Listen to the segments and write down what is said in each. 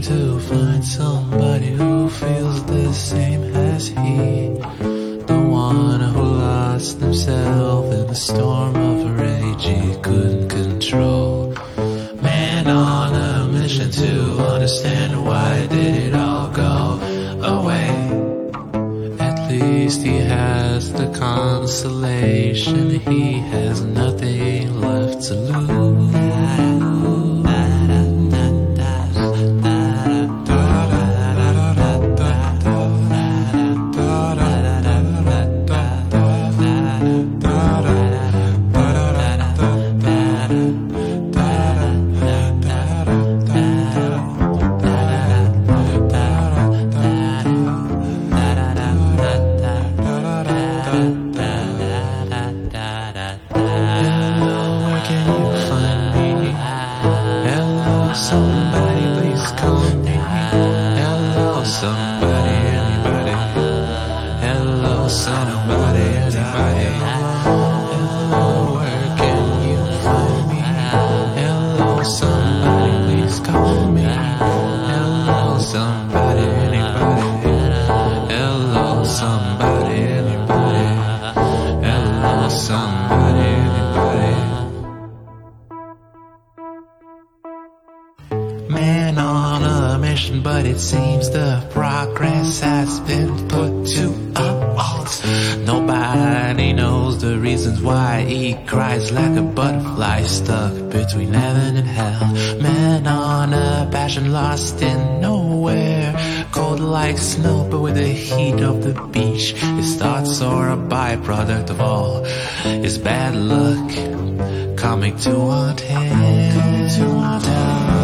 to find somebody who feels the same as he. The one who lost himself in the storm of rage he couldn't control. Man on a mission to understand why did it all go away. At least he has the consolation he has nothing left to lose. Somebody please call me. Hello, somebody, anybody. Hello, somebody, anybody. Hello, where can you find me? Hello, somebody please call me. Hello, somebody, anybody. Hello, somebody, anybody. Hello, somebody, anybody. Man on a mission, but it seems the progress has been put to a halt. Nobody knows the reasons why he cries like a butterfly stuck between heaven and hell. Man on a passion lost in nowhere, cold like snow but with the heat of the beach. His thoughts are a byproduct of all his bad luck coming to haunt him.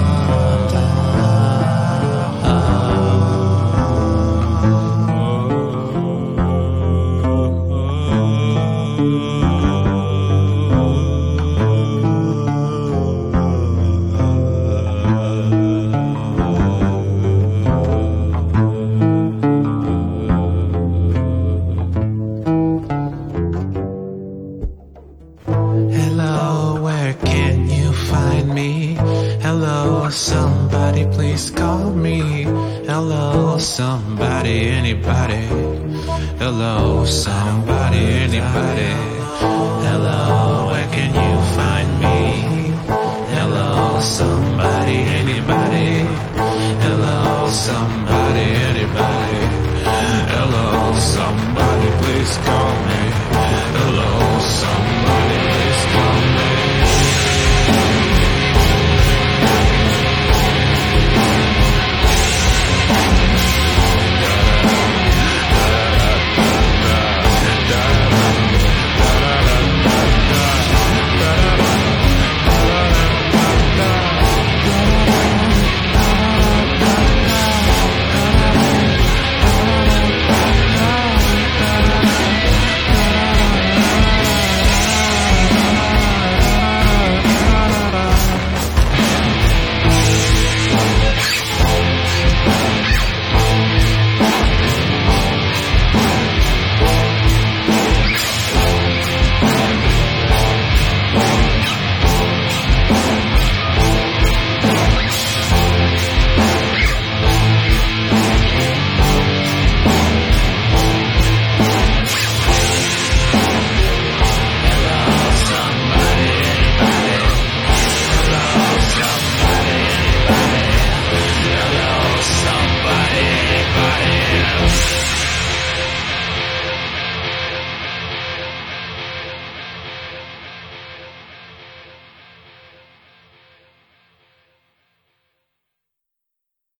Hello, where can you find me? Hello, somebody please call me. Hello, somebody, anybody. Hello, somebody, anybody. Hello, where can you find me? Hello, somebody, anybody. Hello, somebody, anybody. Hello, somebody please call me. Hello, somebody.